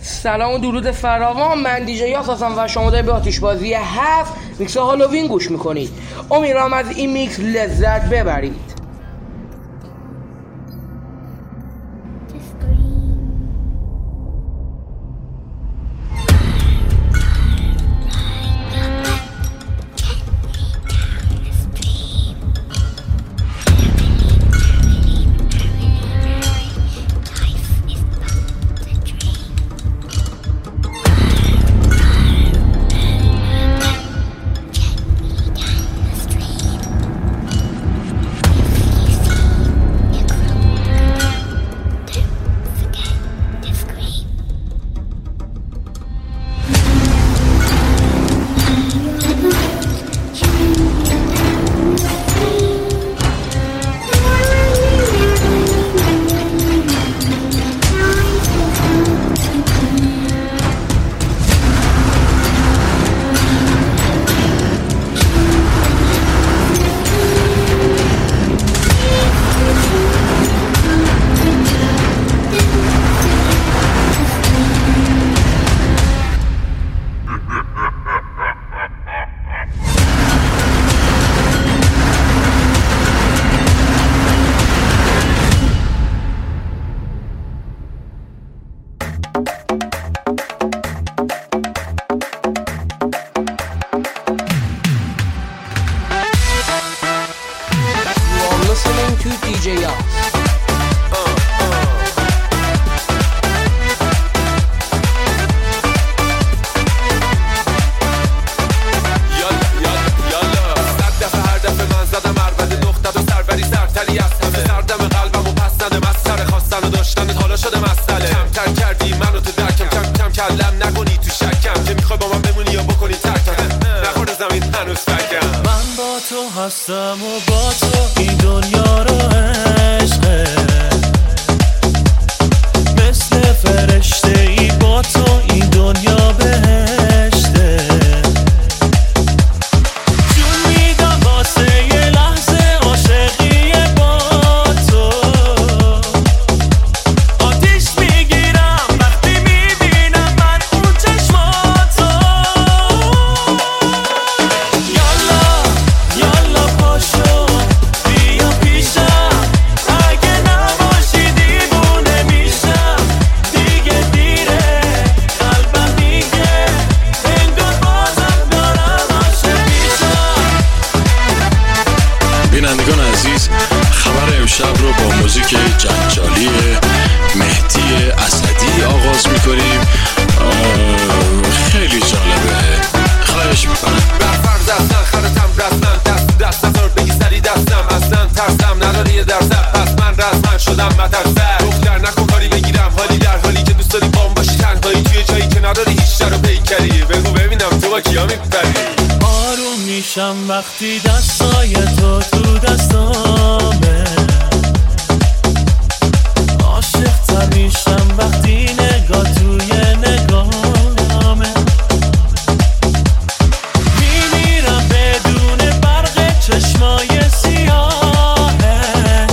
سلام و درود فراوان، من دیجی یاس هستم و شما دارید به آتیشبازی 7 میکس هالووین گوش میکنید. امیدوارم از این میکس لذت ببرید. Listening to DJ Yas. هستم و با تو این دنیا رو عشقه، مثل فرشته ای با تو این دنیا بهشته. جون میدم واسه یه لحظه عاشقی با تو، آتیش میگیرم وقتی میبینم من اون چشماتو. بینندگان عزیز، خبر امشب رو با موزیک جنجالی مهدی اسدی آغاز میکنیم. خیلی جالبه، خواهش میکنم. برفرض اصلا خرطم رسمن دست نظر بگی سری دستم، اصلا ترسم نداری یه درصد، پس من رسمن شدم مترسر. دختر نکن کاری بگیرم حالی در حالی که دوست داری بام باشی تنهایی توی جایی که نداری هیچ در رو پیکری. بگو ببینم تو با کیا میپری. آروم میشم وقتی دستای تو دستامه، عاشق تر میشم وقتی نگاه توی نگاهمه. میمیرم بدون برق چشمای سیاهت،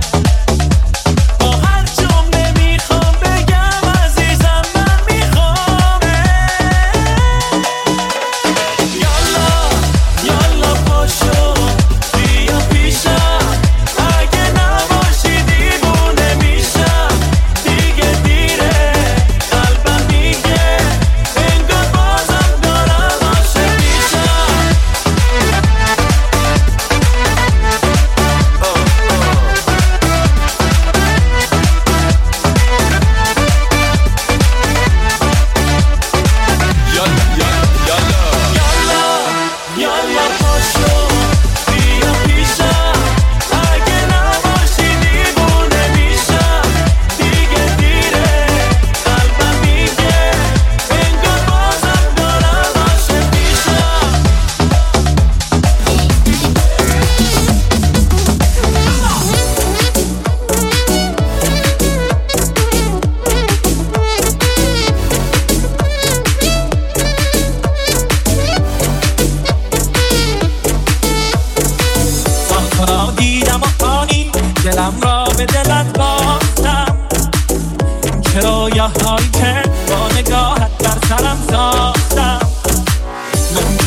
با هر جمله میخوام بگم عزیزم من میخوامه. یالا پاشو بیا پیشم، اگه نباشی دیوونه میشم، دیگه دیره قلبم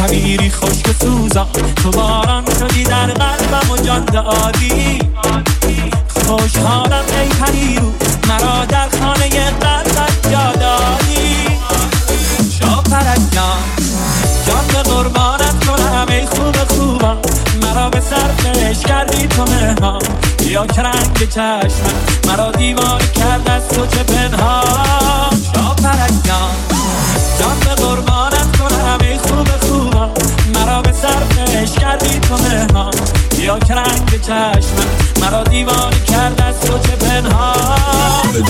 میری خشک سوزان، تو باران شدی در قلبم و جان دادی. خوشحالم ای پریرو مرا در خانه قلبت جا دادی. شاپرک جان به قربانت کنم ای خوب خوبم، مرا به سرفش کردی تو مهمان. یا که رنگ چشمم مرا دیوانه کرد از تو چه پنهان. شاپرک جان به قربانت کنم ای خوب خوبم، مرا به سرفش کردی تو مهمان. یا که رنگ چشمم مرا دیوانه کرد از تو چه پنهان.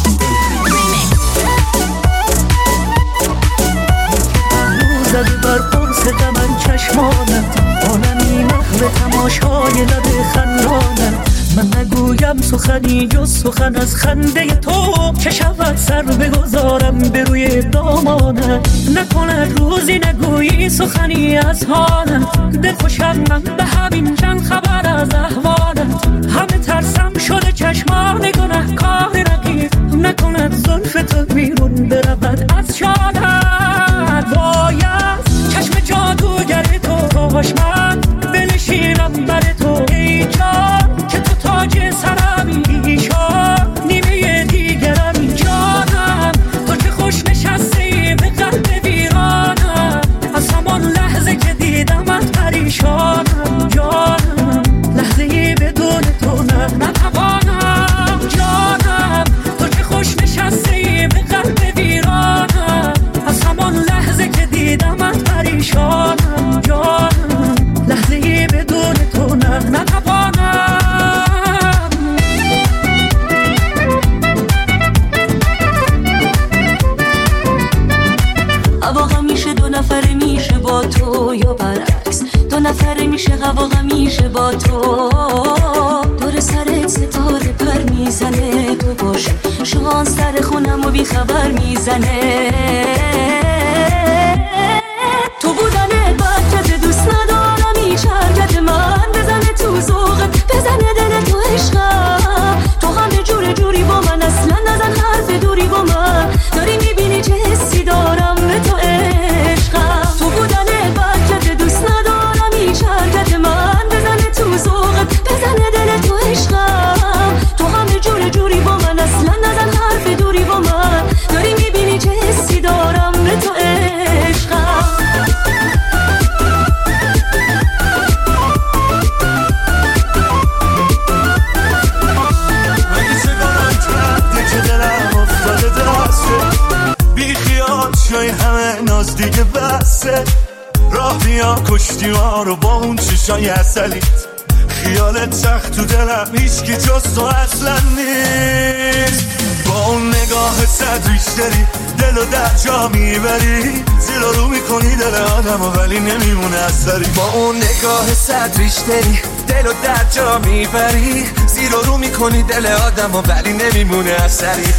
زده بر قرص من چشمانت، عالمی محو تماشای لب خندانت. من نگویم سخنی جز سخن از خنده تو، که شود سر بگذارم به روی دامانت. نکند روزی نگویی سخنی از حالت، دل خوشم من به همین چند خبر از احوالت. همه ترسم شده چشمان گناه کار رقیب، نکند زلف تو بیرون برود از شالت. باید چشم جادوگر تو خوشمند بنشینم بر تو ای جان، که تو تاج سرمی ایشان نیمه دیگرم جانم. تو که خوش نشستی به قلب ویرانم، از همان لحظه که دیدمت پریشانم جانم. لحظه بدون تو نتوانم جانم. تو که خوش نشستی به قلب ویرانم، از همان لحظه که دیدمت پریشانم جانم. لحظه بدون تو نتوانم. هوا همیشه دو نفره میشه با تو یا برعکس، دو نفره میشه هوا همیشه با تو. دور سرت ستاره پر میزنه، تو باشه شانس در خونم و بی خبر میزنه. تو بودن بکت دوست ندارم هیچ حرکت من، بزنه تو ذوقت بزنه دل تو عشقم. تو همه جور جوری با من اصلا نزن حرف دوری با من، داری میبینی چه حسی دارم به تو عشقم. تو بودن بکت دوست ندارم هیچ حرکت من، بزنه تو ذوقت بزنه دل تو عشقم. تو همه جور جوری با من اصلا نزن حرف دوری با من، داری میبینی چه حسی دارم به تو عشقم. بی خیال شای همه ناز دیگه بسه، راه بیا کشتی ها رو با اون چشای اصلیت. خیالت سخت تو دلم هیچ کی جز تو اصلا نیست. با اون نگاه صد ریش داری دل و در جا میبری، زیر رو میکنی دل آدم و ولی نمیمونه اثری. با اون نگاه صد ریش داری دل و در جا میبری، زیر رو میکنی دل آدم و ولی نمیمونه اثری.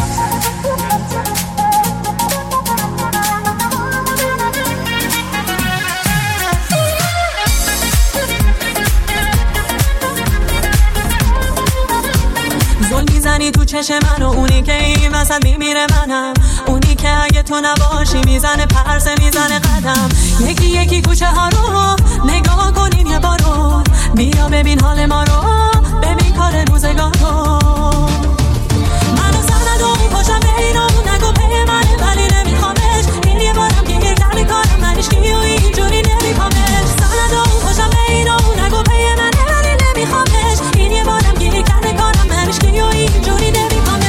زل میزنی تو چشم من و اونی که این وسط میمیره منم، اونی که اگه تو نباشی میزنه پرسه میزنه قدم. یکی یکی کوچه ها رو نگاه کنین یه بارو، بیا ببین حال ما رو، ببین کار روزگار رو. منو سند و اون پاشم به این اون نگو به منه ولی نمیخوامش، این یه بارم گیر کرده کارم منش کی و اینجوری نمیخوامش. سند و اون پاشم به این اون نگو به منه ولی نمیخوامش، این یه بارم گیر کرده کارم منش کی و اینجوری نمیخوامش.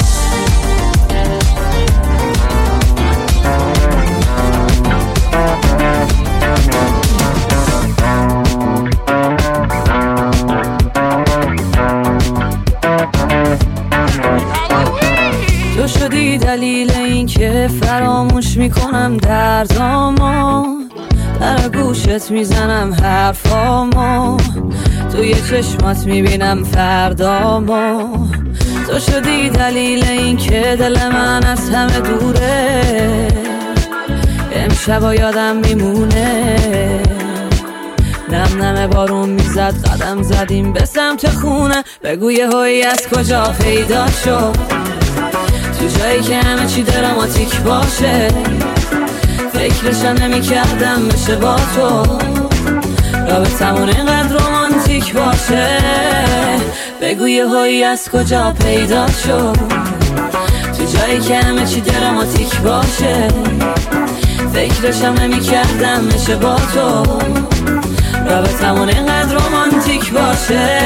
تو شدی دلیل این که فراموش میکنم دردامو، در گوشت میزنم حرفامو، توی چشمات میبینم فردامو. تو شدی دلیل این که دل من از همه دوره، امشبا یادم میمونه. نم نم بارون میزد قدم زدیم به سمت خونه، بگوی هوی از کجا پیدا شد، تو جایی که همه چی دراماتیک باشه. فکرشم نمی کردم بشه با تو رابطمون اینقدر رومانتیک باشه بگو یه هایی از کجا پیدا شد تو جایی که همه چی دراماتیک باشه فکرشم نمی کردم بشه با تو رابطمون اینقدر رومانتیک باشه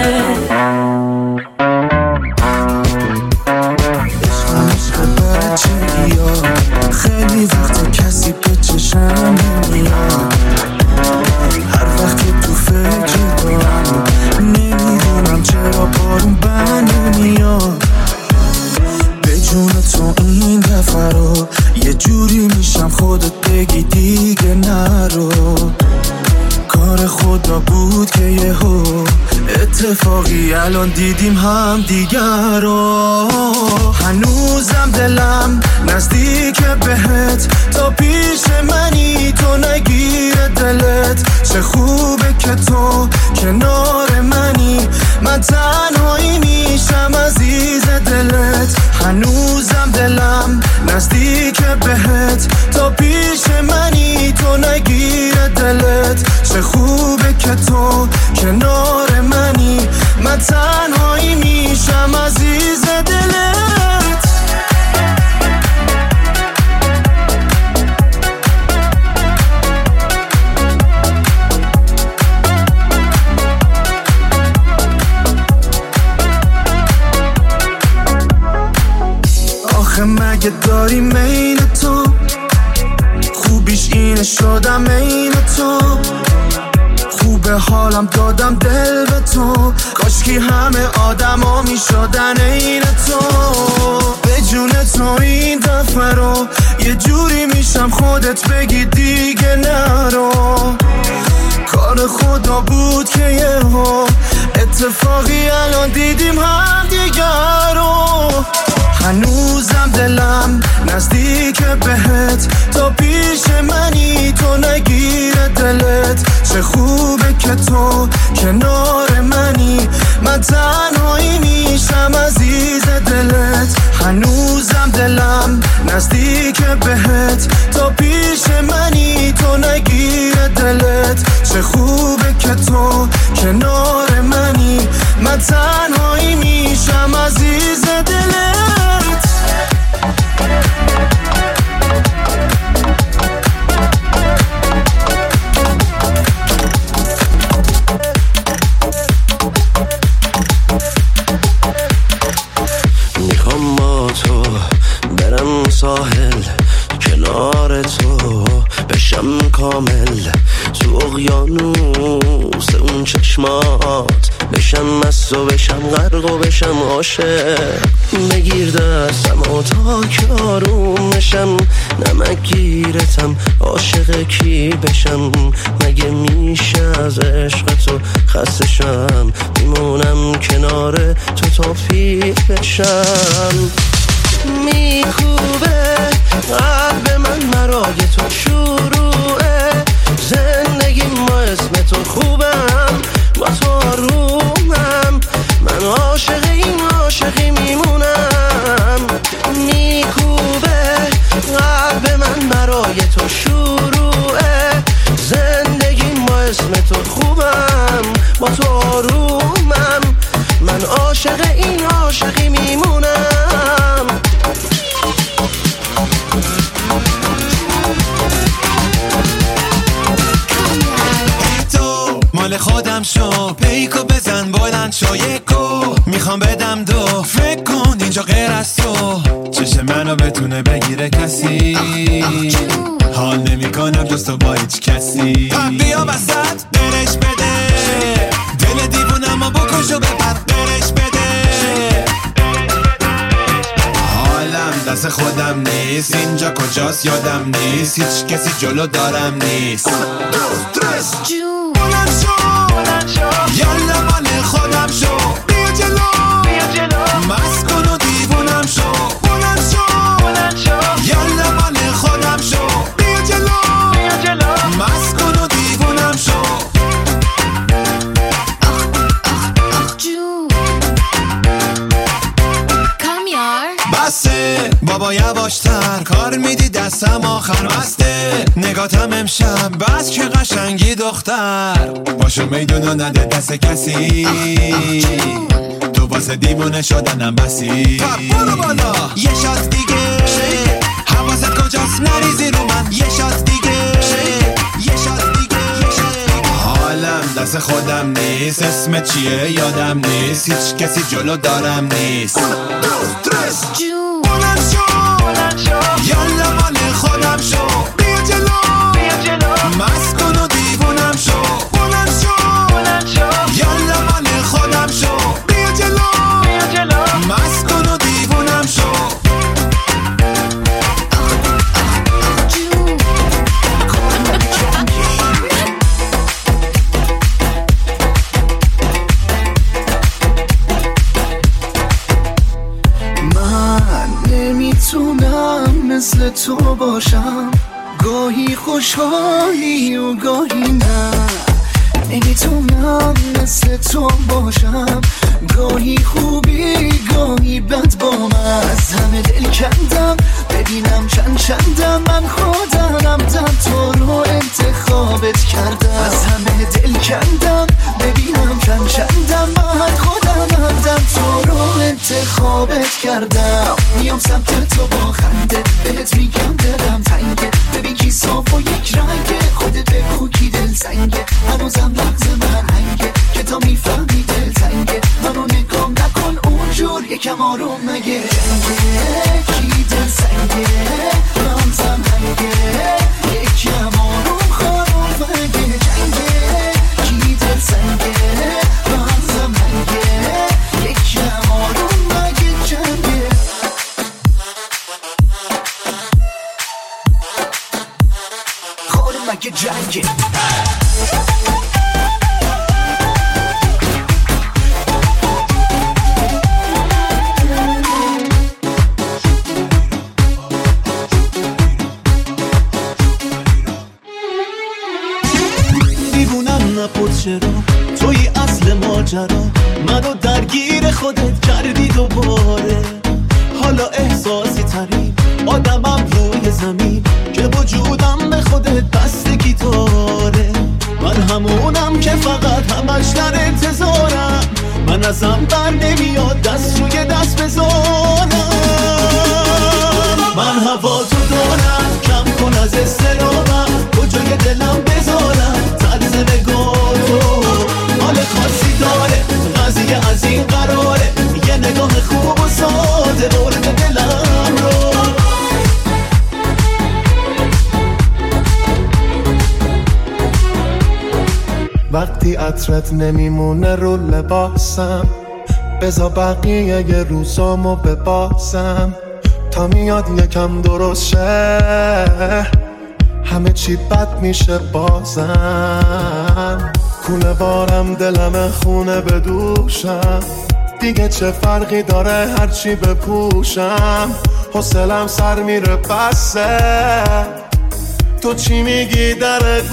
خیلی وقتا کسی به چشم نمیاد هر وقت که تو فکر دارم نمیدونم چرا بارون بند نمیاد به جون تو این دفعه رو یه جوری میشم خودت بگی دیگه نرو کار خدا بود که یهو اتفاقی الان دیدیم هم دیگر رو هنوزم دلم نزدیک بهت تا پیش منی تو نگیره دلت چه خوبه که تو کنار منی من تنهایی میشم عزیز دلت هنوزم دلم نزدیک بهت تا پیش منی تو نگیره دلت چه خوبه که تو کنار منی من تنهایی میشم عزیز دلت آخه مگه داری مین تو خوبیش اینه شدم این تو خوبه حالم دادم دل به تو کاشکی همه آدم ها می شدن این تو به جون تو این دفعه رو یه جوری میشم خودت بگی دیگه نرو کار خدا بود که یهو اتفاقی الان دیدیم هم دیگر رو هنوزم دلم نزدیک بهت تا پیش منی تو نگیره دلت چه خوبه که تو کنار منی من تنهایی میشم عزیز دلت هنوزم دلم نزدیک بهت تا پیش منی تو نگیره دلت چه خوبه که تو کنار منی من تنهایی میشم عزیز دلت میخوام با تو برم ساحل کنار تو بشم کامل تو اقیانوس اون چشمات بشم مست و بشم غرق و بشم عاشق بگیر دستم و تا که آروم بشم نمک گیرتم عاشق کی بشم مگه میشه از عشق تو خسته شم میمونم کنار تو تا پیر بشم میکوبه قلب من مرای تو شروعه زندگی ما اسم تو خوبم با تو آرومم من عاشق این عاشقی میمونم میکوبه قلب من برای تو شروعه زندگی ما اسم تو خوبم با تو آرومم من عاشق این عاشقی میمونم تو مال خودم شو پیکو بزن بلند شو یکو میخوام بدم دو فکر کن اینجا غیر از تو چشم منو بتونه بگیره کسی حال نمی کنم جز تو با هیچ کسی بیا وسط برش بده دل دیوونم و بکش و ببر برش بده حالم دست خودم نیست اینجا کجاست یادم نیست هیچ کسی جلو دارم نیست بلند شو یالا مال خودم شو بیا جلو مست کن و دیوونم شو بلند شو یالا مال خودم شو بیا جلو مست کن و دیوونم شو بسه بابا یواشتر کار میدی دستم آخر بسته نگاتم امشب بس که قشنگی دختر باشو میدونو نده دست کسی تو واسه دیوونه شدنم بسی برو بالا یه شات دیگه حواست کجاست نریزی رو من یه شات دیگه یه شات دیگه حالم دست خودم نیست اسم چیه یادم نیست هیچ کسی جلو دارم نیست بلند شو یالا مال خودم شو بیا جلو مست کن و دیوونم شو بلند شو یالا مال خودم شو بیا جلو مست کن و دیوونم شو نمیتونم مثل تو باشم گاهی خوشحالی و گاهی نه نمیتونم مثل تو باشم گاهی خوبی گاهی بد با من از همه دل کندم ببینم چندم من خودم تو رو انتخابت کردم از همه دل کندم ببینم چندم من خودم تو رو انتخابت کردم میام سمت تو با خنده بهت میگم دلم تنگه ببین کی صاف و یک رنگه خودت بگو کی دل سنگه هنوزم لحظه من هنگه که تا میفهمی دل تنگه منو نگام نکن اونجور یکم آروم مگه جنگه کی دل سنگه هنوزم هنگه یکم آروم خانم مگه جنگه کی دل سنگه هنوزم هنگه یکم آروم مگه جنگه خانم مگه جنگه نپرس چرا توی اصل ماجرا منو درگیر خودت کردی دوباره حالا احساسی ترین آدمم روی زمین که وجودم به خودت بستگی داره من همونم که فقط همش در انتظارم من ازم بر نمیاد دست روی دست بذارم من هوا تو دارم کم کن از استرامم کجای دلم بذارم طرز نگاه تو حال خاصی داره قضیه از این قراره یه نگاه خوب و ساده برد دلم رو وقتی عطرت نمیمونه رو لباسم بذار بقیه یه روزامو بباسم تا میاد یکم درست شه همه چی بد میشه بازم کونه بارم دلم خونه بدوشم دیگه چه فرقی داره هرچی بپوشم حوصلم سر میره بسه تو چی میگی در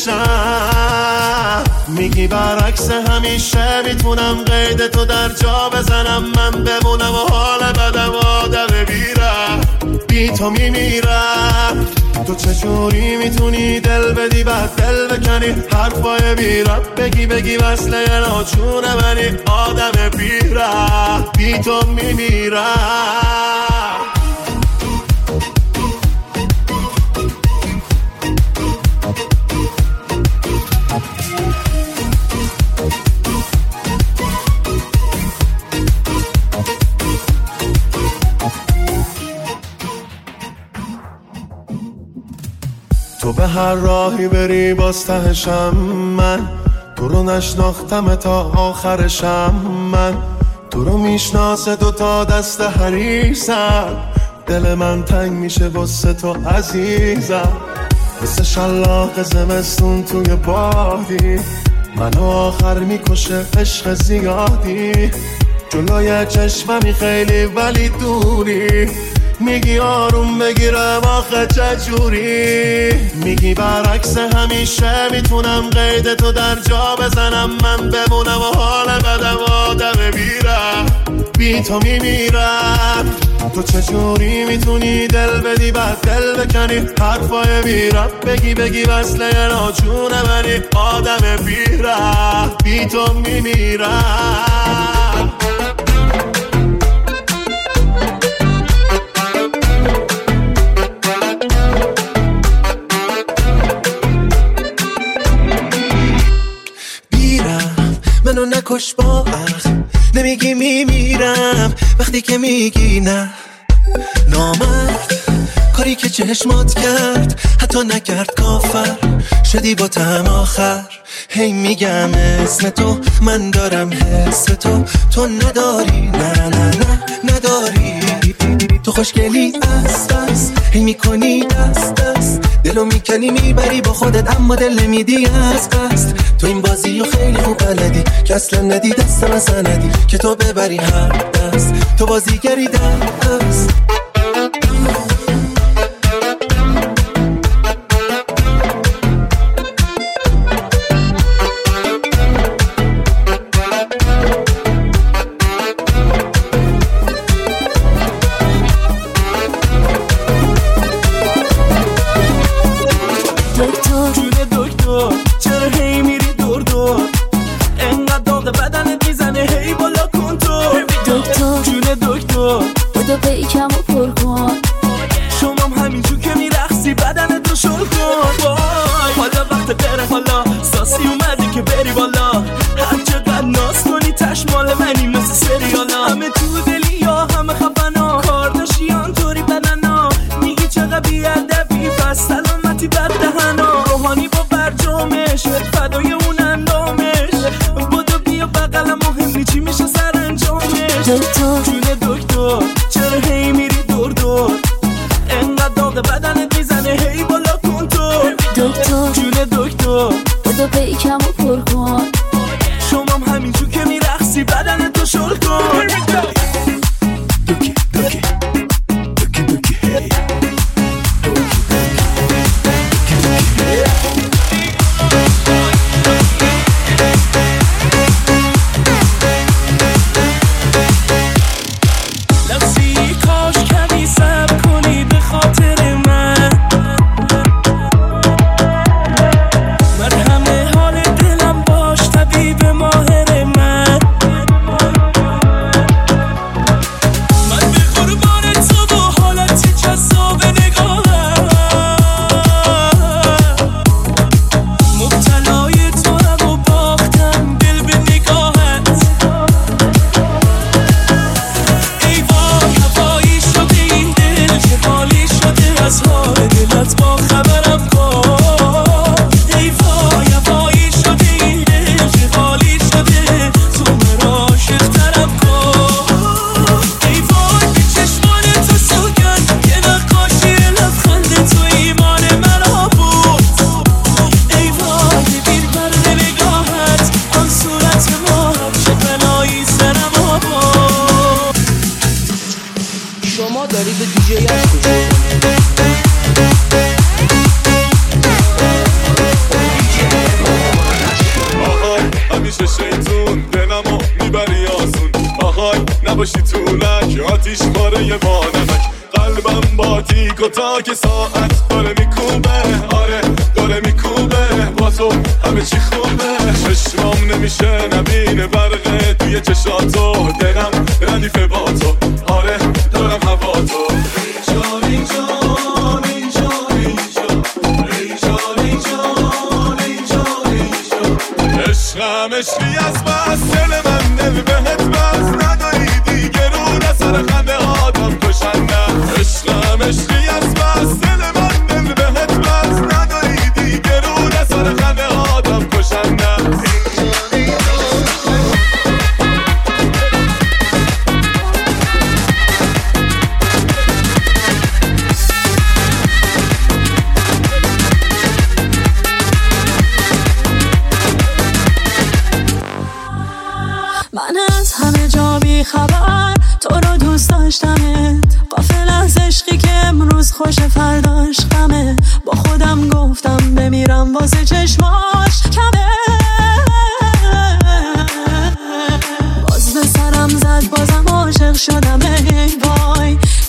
گوشم میگی برعکس همیشه میتونم قید تو در جا بزنم من بمونم و حال بدم آدم بیرم بی تو میمیرم تو چجوری میتونی دل بدی بعد دل بکنی حرفای بیرم بگی وصله ناچونه منی آدم بیرم بی تو میمیرم تو به هر راهی بری باز تهشم من تو رو نشناختم تا آخرشم من تو رو میشناسه دوتا دست حریصم دل من تنگ میشه واسه تو عزیزم مثل شلاق زمستون توی بادی منو آخر میکشه عشق زیادی جلوی چشممی خیلی ولی دوری میگی آروم بگیرم آخه چجوری میگی برعکس همیشه میتونم قید تو در جا بزنم من بمونم و حال بدم آدم بیرم بی تو میمیرم تو چجوری میتونی دل بدی بعد دل بکنی، حرفای بی رب بگی وصله ناجونه منی، آدم بی رب بی تو میمیرم. بیرم منو نکش با عقل، نمیگی میمیرم وقتی که میگی نه. نامرد کاری که چشمات کرد حتی نکرد، کافر شدی با طعم آخر. هی میگم اسم تو، من دارم حس تو، تو نداری، نه نه نه نداری. تو خوشگلی است هی میکنی دست دلو میکنی میبری با خودت، اما دل نمیدی از قصد. تو این بازی رو خیلی خوب بلدی که اصلا ندی دست من سندی، که تو ببری هر دست، تو بازیگری دست. باز به سرم زد، بازم عاشق شدم. ای وای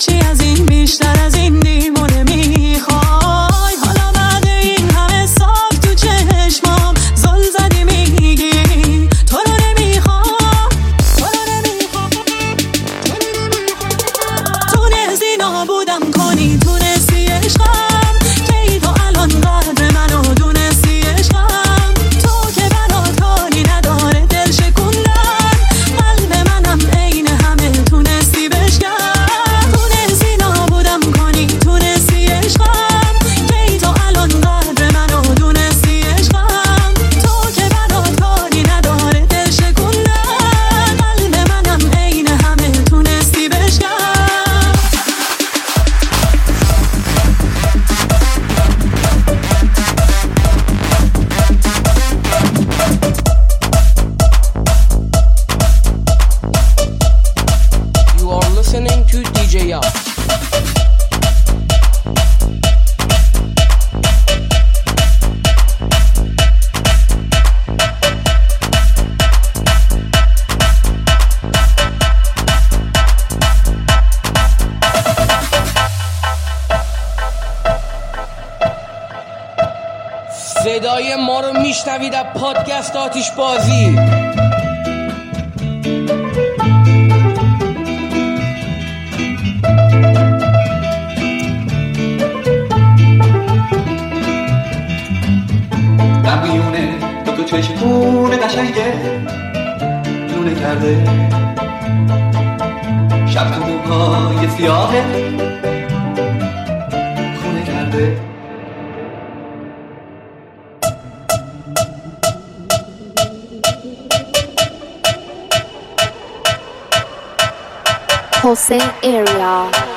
صدای ما رو میشنوید از پادکست آتیش بازی. در میونه دو چشمون قشنگه لونه کرده شب تو موهای سیاهه خونه کرده. Hossein area.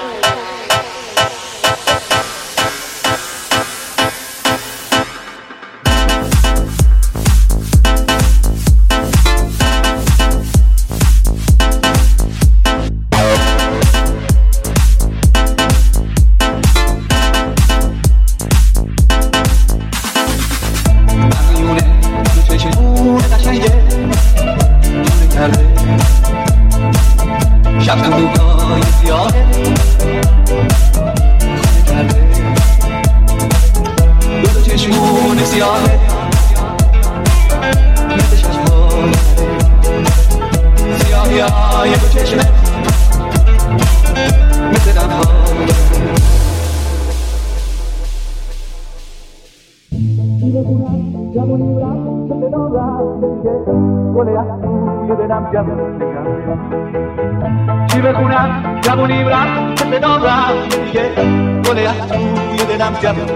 چی بخونم جوونی رفت صدام رفت دیگه گل از توی دلم جوون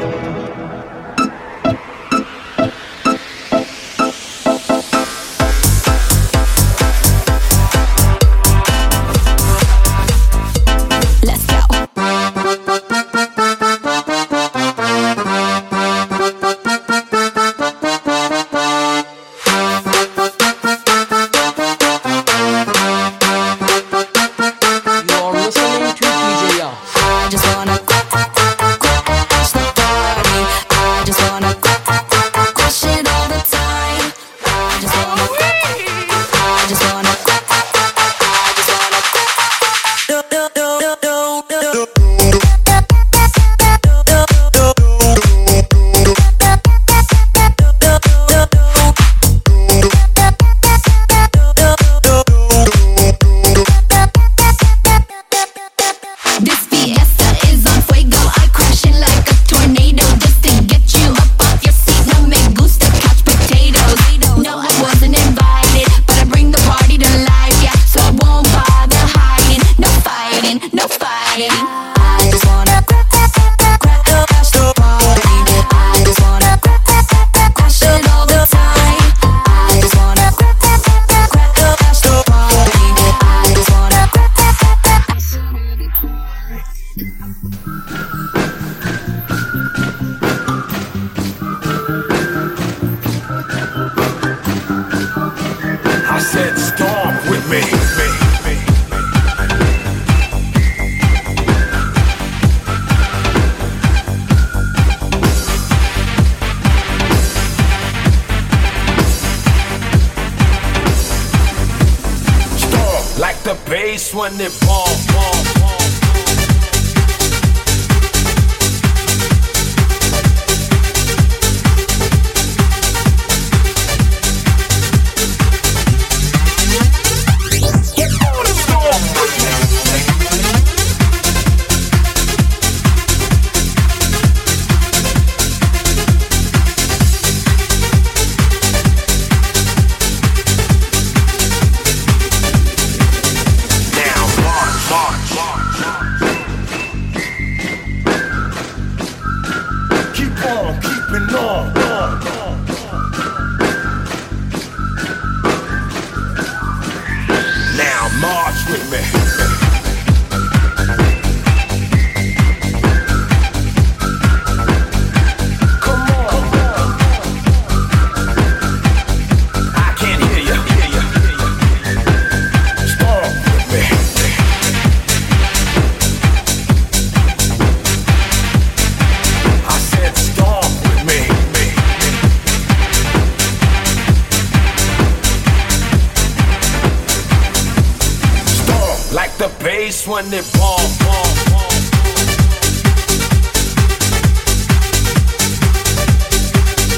when it bomb, bomb, bomb. When it bomb, bomb, bomb.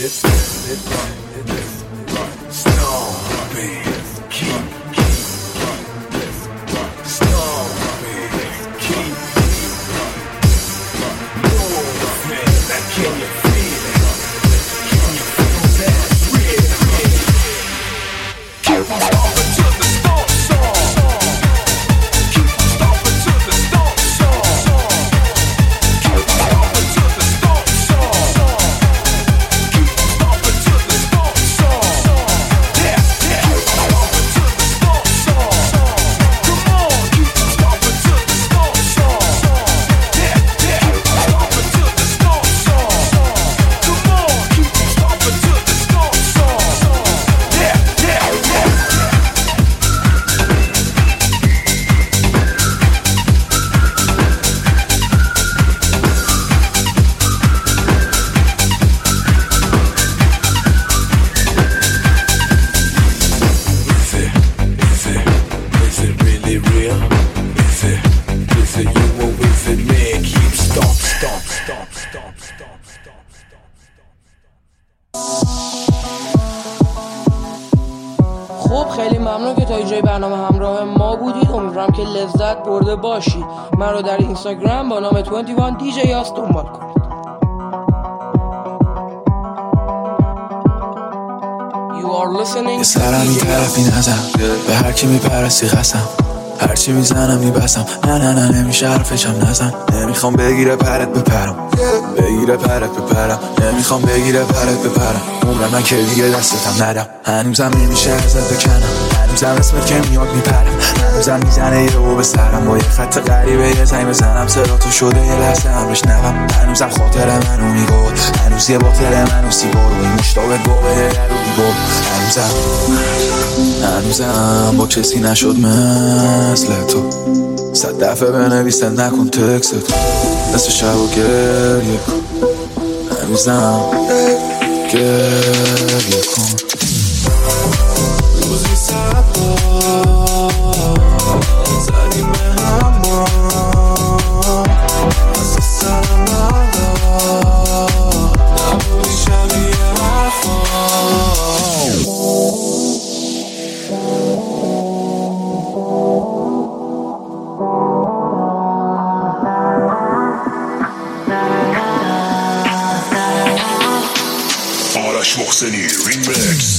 خیلی ممنون که تا اینجای برنامه همراه ما بودید. امیدوارم که لذت برده باشید. من رو در اینستاگرام با نام 21 DJ یاس دنبال کنید. یه سرم این طرفی نزن به هر کی میپرستی قسم هرچی میزنم میبسم نه نمیشه حرفشم نزن نمیخوام بگیره پرت بپرم نمیخوام بگیره پرت بپرم عمرم من که دیگه دستتم ندم هنوزم نمیشه ازت بکنم هنوزم اسمت که میاد میپرم هنوزم میزنه یه رو به سرم با یه خط غریبه یه زنگ بزنم صدا تو شده یه لحظه هم بشنوم هنوزم خاطر منو میگود هنوز یه باطل منو سیگار و این مشتاق گوه رو بیبود هنوزم با کسی نشد مثل تو 100 دفعه بنویسه نکن تکست نصف شب و گریه کن هنوزم گریه کن روزی سبا زدیم به هما از سرم ندا نبودی شبیه حرفا محسنی ریمیکس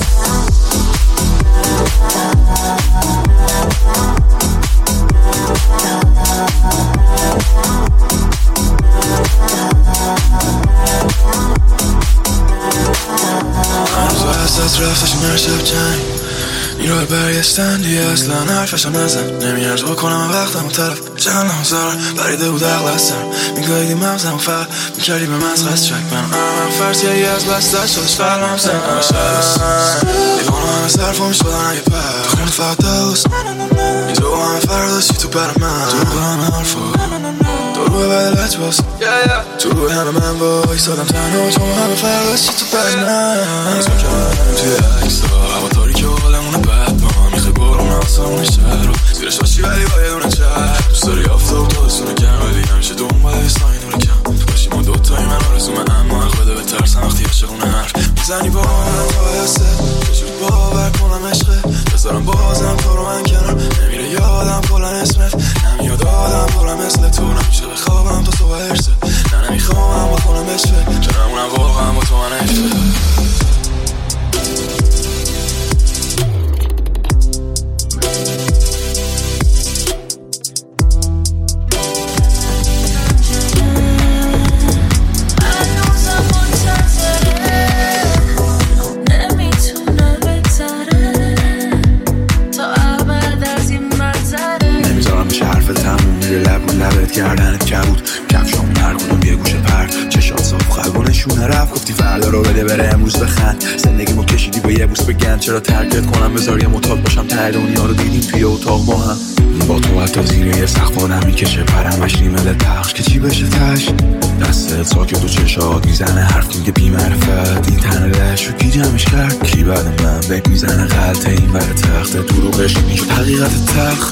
از رفتش مرشب جنگ نیروی برگشتن دیگه اصلا حرفشم نزن نمیارز بکنم وقتم و طرف چند همزار بریده بود عقل از سر میگاهیدی مغزم و فر میکردی به مزغز چک من فرض یه از بستش شدش فرمم سن دیوانو همه صرف و میشدن اگه پر تو خونه فقط دوست اینجا با همه فرداشی تو بر من تو رو همه حرفا تو روی بدلت باز تو روی همه من با ایستادم تنها چون همه فرداشی تو بر من از میکنم توی عکس ها هوا تاریکی و حالمونه بد با هم میخوای برون آسمون شهر رو زیرش باشی ولی با یه دونه چهر دوست داری آفتاب تو دستونه کم ولی همیشه دنبال اسمایی نور کم باشی ما دوتایی من آرزومه اما حق بده به ترسم وقتی عاشقونه حرف میزنی با من پایسته چجوری باور کنم عشقه بذارم بازم تو رو من کنار نمیره یادم کلن اسمت نمیاد آدم کلن مثل تو نمیشه بخوابم تا صبح هرسه نه نمیخوام بکنم بشفه چون همونم واقعا با تو من حیفه گردنت کبود کفشام هر کدوم یه گوشه پرد چشات صاف خلبونشونه رفت گفتی فردا رو بده بره امروز بخند زندگیمو کشیدی با یه بوس بگن چرا ترکت کنم بذار یه معتاد باشم ته دنیا رو دیدیم توی اتاق با هم با تو حتی زیر یه سقف آدم میکشه پرمش ریمل پخش که چی بشه تش دستت ساکت و چشات میزنه حرف میگه بی معرفت این تنه لشو کی جمعش کرد کی بعد من بک میزنه غلطه این بر تخت دروغش میشد حقیقت تخت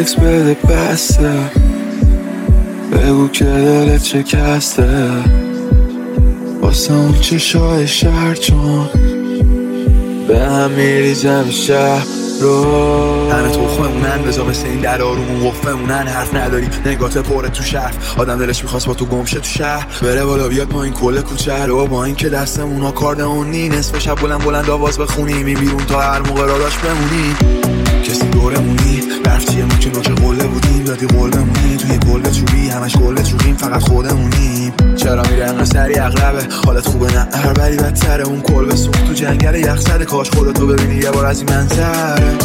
تکس بده بسته، بگو که دلت شکسته واسه اون چشای شهر، چون به هم میریزم شهر رو. همه تو خمونن بزا مثل این در آرومون وفمونن، حرف نداری نگات پره تو شهر، آدم دلش میخواست با تو گمشه تو شهر، بره بالا بیاد پایین کل کوچه رو، با این که دستمون آکاردئونی نصف شب بلند آواز بخونی، میبیرون تا هر موقع را داشت بمونی، کسی دورمونی برف چیه ما که نوچه قله بودیم، دادی قول بمونی توی قله چوبی همش قله چوبیم فقط خودمونیم. چرا میره انقدر سری اغربه حالت خوبه نه هر بری بدتره، اون کلبه سوخت تو جنگل یخ زده، کاش خودتو ببینی یه بار از این منظره.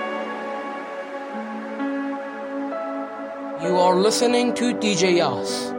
You are listening to DJ Yas.